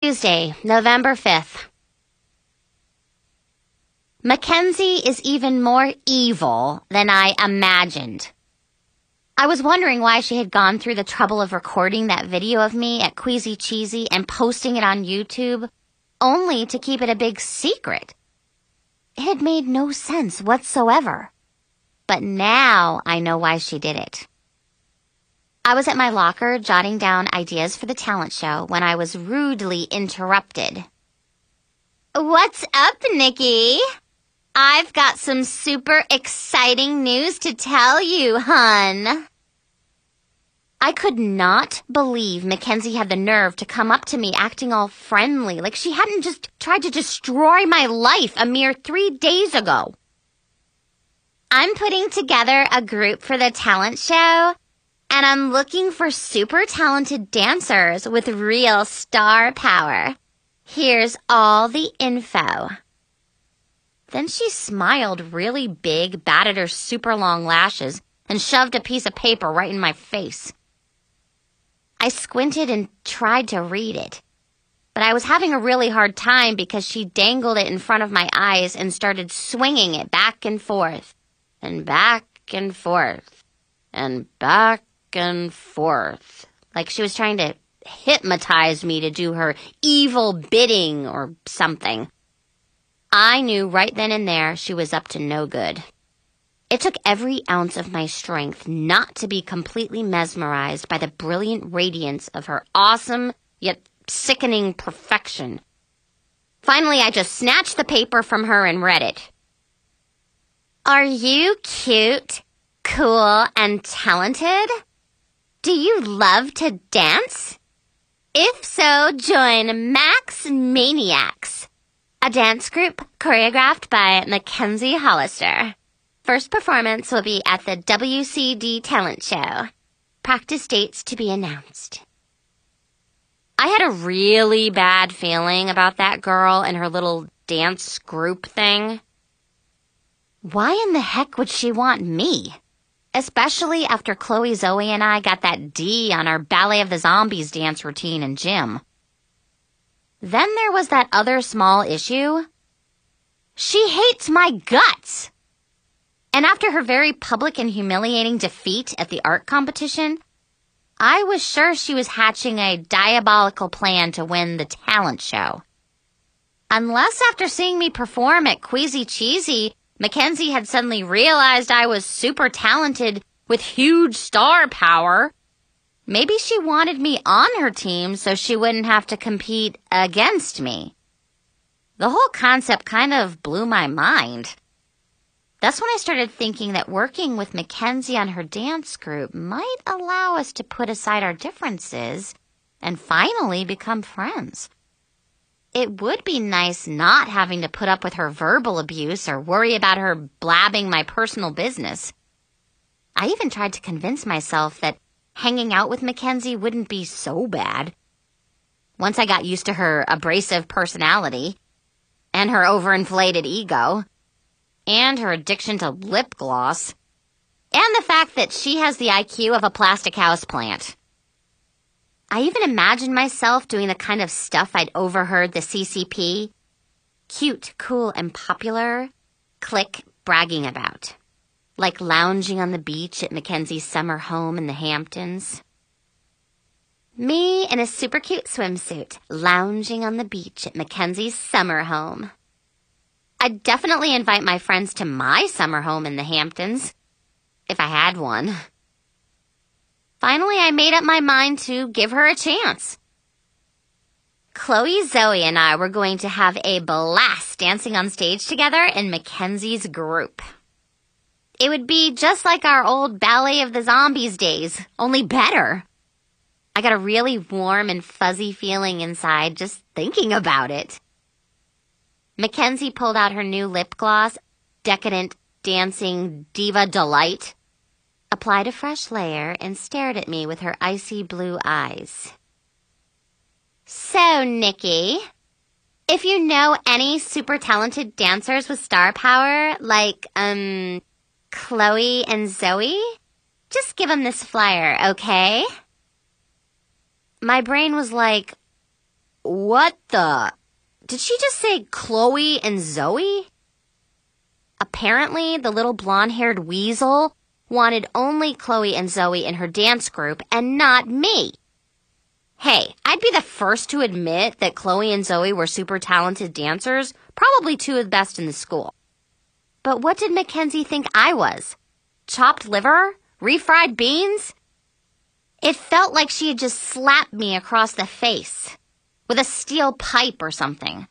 Tuesday, November 5th. Mackenzie is even more evil than I imagined. I was wondering why she had gone through the trouble of recording that video of me at Queasy Cheesy and posting it on YouTube, only to keep it a big secret. It had made no sense whatsoever. But now I know why she did it. I was at my locker jotting down ideas for the talent show when I was rudely interrupted. "What's up, Nikki? I've got some super exciting news to tell you, hun." I could not believe Mackenzie had the nerve to come up to me acting all friendly, like she hadn't just tried to destroy my life a mere 3 days ago. "I'm putting together a group for the talent show, and I'm looking for super talented dancers with real star power. Here's all the info." Then she smiled really big, batted her super long lashes, and shoved a piece of paper right in my face. I squinted and tried to read it, but I was having a really hard time because she dangled it in front of my eyes and started swinging it back and forth, and back and forth, and back and forth, like she was trying to hypnotize me to do her evil bidding or something. I knew right then and there she was up to no good. It took every ounce of my strength not to be completely mesmerized by the brilliant radiance of her awesome yet sickening perfection. Finally, I just snatched the paper from her and read it. "Are you cute, cool, and talented? Do you love to dance? If so, join Max Maniacs, a dance group choreographed by Mackenzie Hollister. First performance will be at the WCD Talent Show. Practice dates to be announced." I had a really bad feeling about that girl and her little dance group thing. Why in the heck would she want me? Especially after Chloe, Zoe, and I got that D on our Ballet of the Zombies dance routine in gym. Then there was that other small issue. She hates my guts. And after her very public and humiliating defeat at the art competition, I was sure she was hatching a diabolical plan to win the talent show. Unless after seeing me perform at Queasy Cheesy, Mackenzie had suddenly realized I was super talented with huge star power. Maybe she wanted me on her team so she wouldn't have to compete against me. The whole concept kind of blew my mind. That's when I started thinking that working with Mackenzie on her dance group might allow us to put aside our differences and finally become friends. It would be nice not having to put up with her verbal abuse or worry about her blabbing my personal business. I even tried to convince myself that hanging out with Mackenzie wouldn't be so bad. Once I got used to her abrasive personality and her overinflated ego and her addiction to lip gloss and the fact that she has the IQ of a plastic houseplant. I even imagined myself doing the kind of stuff I'd overheard the CCP, cute, cool, and popular, clique bragging about. Like lounging on the beach at Mackenzie's summer home in the Hamptons. Me in a super cute swimsuit, lounging on the beach at Mackenzie's summer home. I'd definitely invite my friends to my summer home in the Hamptons, if I had one. Finally, I made up my mind to give her a chance. Chloe, Zoe, and I were going to have a blast dancing on stage together in Mackenzie's group. It would be just like our old Ballet of the Zombies days, only better. I got a really warm and fuzzy feeling inside just thinking about it. Mackenzie pulled out her new lip gloss, decadent, dancing diva delight, applied a fresh layer, and stared at me with her icy blue eyes. "So, Nikki, if you know any super talented dancers with star power, like, Chloe and Zoe, just give them this flyer, okay?" My brain was like, What the? Did she just say Chloe and Zoe? Apparently, the little blonde-haired weasel wanted only Chloe and Zoe in her dance group and not me. Hey, I'd be the first to admit that Chloe and Zoe were super talented dancers, probably two of the best in the school. But what did Mackenzie think I was? Chopped liver? Refried beans? It felt like she had just slapped me across the face with a steel pipe or something.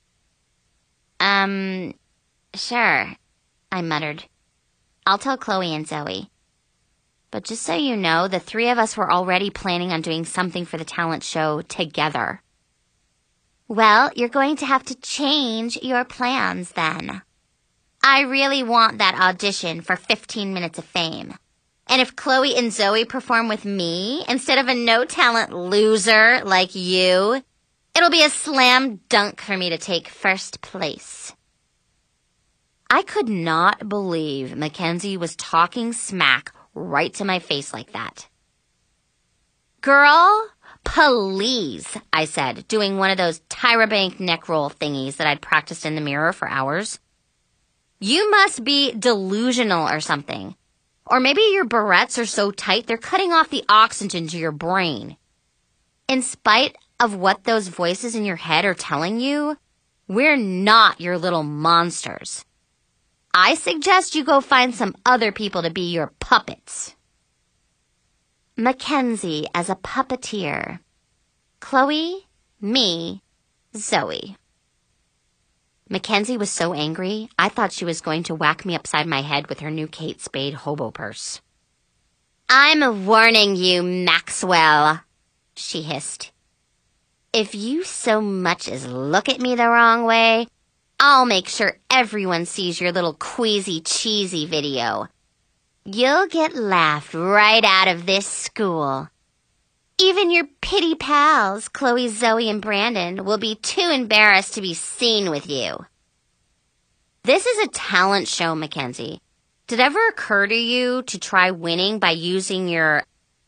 Sure, I muttered. I'll tell Chloe and Zoe. But just so you know, the three of us were already planning on doing something for the talent show together. Well, you're going to have to change your plans then. I really want that audition for 15 Minutes of Fame. And if Chloe and Zoe perform with me instead of a no-talent loser like you, it'll be a slam dunk for me to take first place. I could not believe Mackenzie was talking smack right to my face like that. Girl, please, I said, doing one of those Tyra Bank neck roll thingies that I'd practiced in the mirror for hours. You must be delusional or something. Or maybe your barrettes are so tight they're cutting off the oxygen to your brain. In spite of what those voices in your head are telling you, we're not your little monsters. I suggest you go find some other people to be your puppets. Mackenzie as a puppeteer. Chloe, me, Zoe. Mackenzie was so angry, I thought she was going to whack me upside my head with her new Kate Spade hobo purse. I'm warning you, Maxwell, she hissed. If you so much as look at me the wrong way, I'll make sure everyone sees your little queasy cheesy video. You'll get laughed right out of this school. Even your pitty pals, Chloe, Zoe, and Brandon, will be too embarrassed to be seen with you. This is a talent show, Mackenzie. Did it ever occur to you to try winning by using your,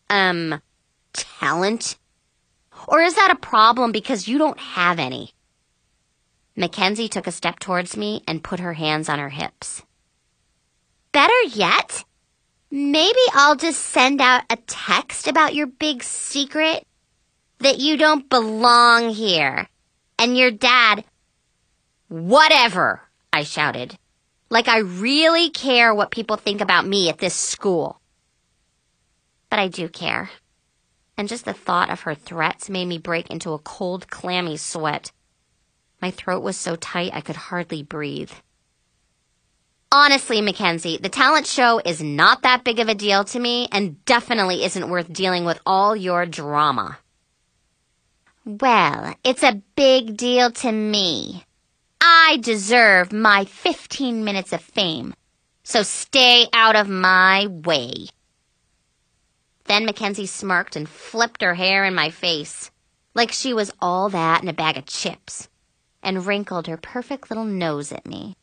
talent? Or is that a problem because you don't have any? Mackenzie took a step towards me and put her hands on her hips. Better yet, maybe I'll just send out a text about your big secret that you don't belong here. And your dad... Whatever, I shouted. Like I really care what people think about me at this school. But I do care. And just the thought of her threats made me break into a cold, clammy sweat. My throat was so tight I could hardly breathe. Honestly, Mackenzie, the talent show is not that big of a deal to me and definitely isn't worth dealing with all your drama. Well, it's a big deal to me. I deserve my 15 minutes of fame, so stay out of my way. Then Mackenzie smirked and flipped her hair in my face, like she was all that in a bag of chips, and wrinkled her perfect little nose at me.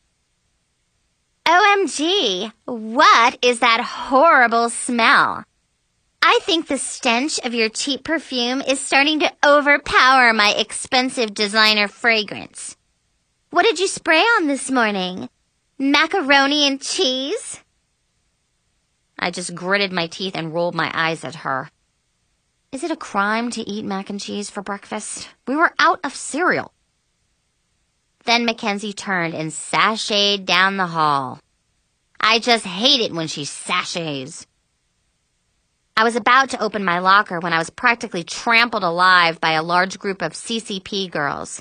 OMG, what is that horrible smell? I think the stench of your cheap perfume is starting to overpower my expensive designer fragrance. What did you spray on this morning? Macaroni and cheese? I just gritted my teeth and rolled my eyes at her. Is it a crime to eat mac and cheese for breakfast? We were out of cereal. Then Mackenzie turned and sashayed down the hall. I just hate it when she sashays. I was about to open my locker when I was practically trampled alive by a large group of CCP girls.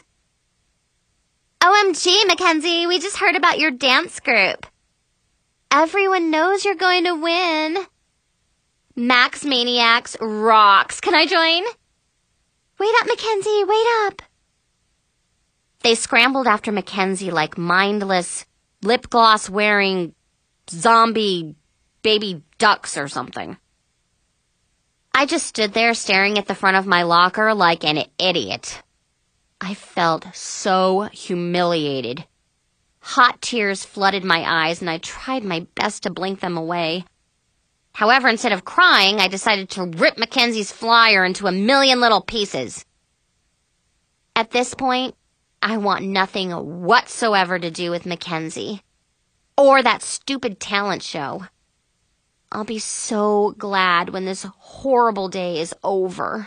OMG, Mackenzie, we just heard about your dance group. Everyone knows you're going to win. Max Maniacs rocks. Can I join? Wait up, Mackenzie, wait up. They scrambled after Mackenzie like mindless, lip gloss wearing zombie baby ducks or something. I just stood there staring at the front of my locker like an idiot. I felt so humiliated. Hot tears flooded my eyes and I tried my best to blink them away. However, instead of crying, I decided to rip Mackenzie's flyer into a million little pieces. At this point, I want nothing whatsoever to do with Mackenzie. Or that stupid talent show. I'll be so glad when this horrible day is over.